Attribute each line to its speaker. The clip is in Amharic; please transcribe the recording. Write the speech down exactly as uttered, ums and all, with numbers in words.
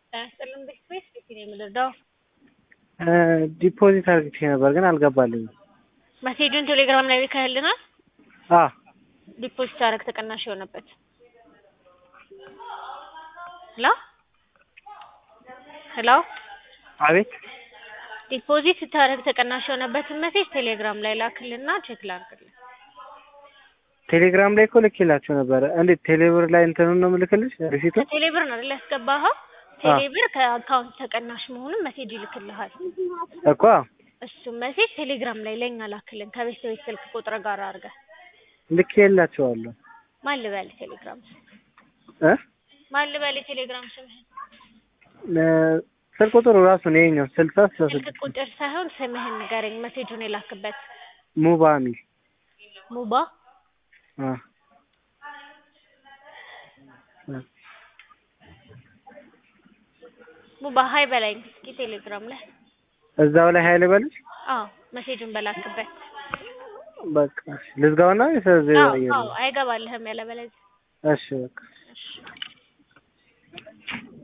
Speaker 1: አስተለም በስፔስ ነው የምልደው
Speaker 2: ዲፖዚት አድርጌ ነበር ግን አልገባልኝም።
Speaker 1: መሴጁን ቴሌግራም ላይ ልከህልናል?
Speaker 2: አ
Speaker 1: ዲፖዚት አድርግ ተቀናሽ የሆነበት ሄሎ ሄሎ
Speaker 2: አቤት
Speaker 1: ዲፖዚት ታረግ ተቀናሽ የሆነበት መሴጅ ቴሌግራም ላይ ላክልና ቼክ ላድርግልህ።
Speaker 2: ቴሌግራም ላይ እኮ ልኬላችሁ ነበር። እንዴት ቴሌብር ላይ እንትኑን ነው የምልክልሽ? ሪሲቱ
Speaker 1: ቴሌብር ነው አይደል ያስገባኸው? ቴሌብር ከአካውንት ተቀናሽ መሆኑን መሴጅ ይልክልሃል
Speaker 2: እኮ።
Speaker 1: እሱ መሴጅ ቴሌግራም ላይ ለኛ ላክልን ከቤት ቤት ስልክ ቁጥር ጋር አድርገህ
Speaker 2: ልኬላችኋለሁ።
Speaker 1: ማን ልበል ቴሌግራም
Speaker 2: እ
Speaker 1: ማን ልበል ቴሌግራም ስምህን?
Speaker 2: ስልክ ቁጥሩ ራሱ ነው የኛው ስልሳ
Speaker 1: ስልክ ቁጥር ሳይሆን ስምህን ንገረኝ። መሴጁን የላክበት
Speaker 2: ሙባ ሚል
Speaker 1: ሙባ
Speaker 2: አ
Speaker 1: ሙባ ሃይ በላይ እስኪ ቴሌግራም ላይ
Speaker 2: እዛው ላይ ሀይል በልሽ።
Speaker 1: አዎ መሴጁን በላክበት
Speaker 2: በቃ ልዝጋውና ይሰዘው
Speaker 1: አዎ አይገባልህም ያለበለዚያ።
Speaker 2: እሺ በቃ
Speaker 1: እሺ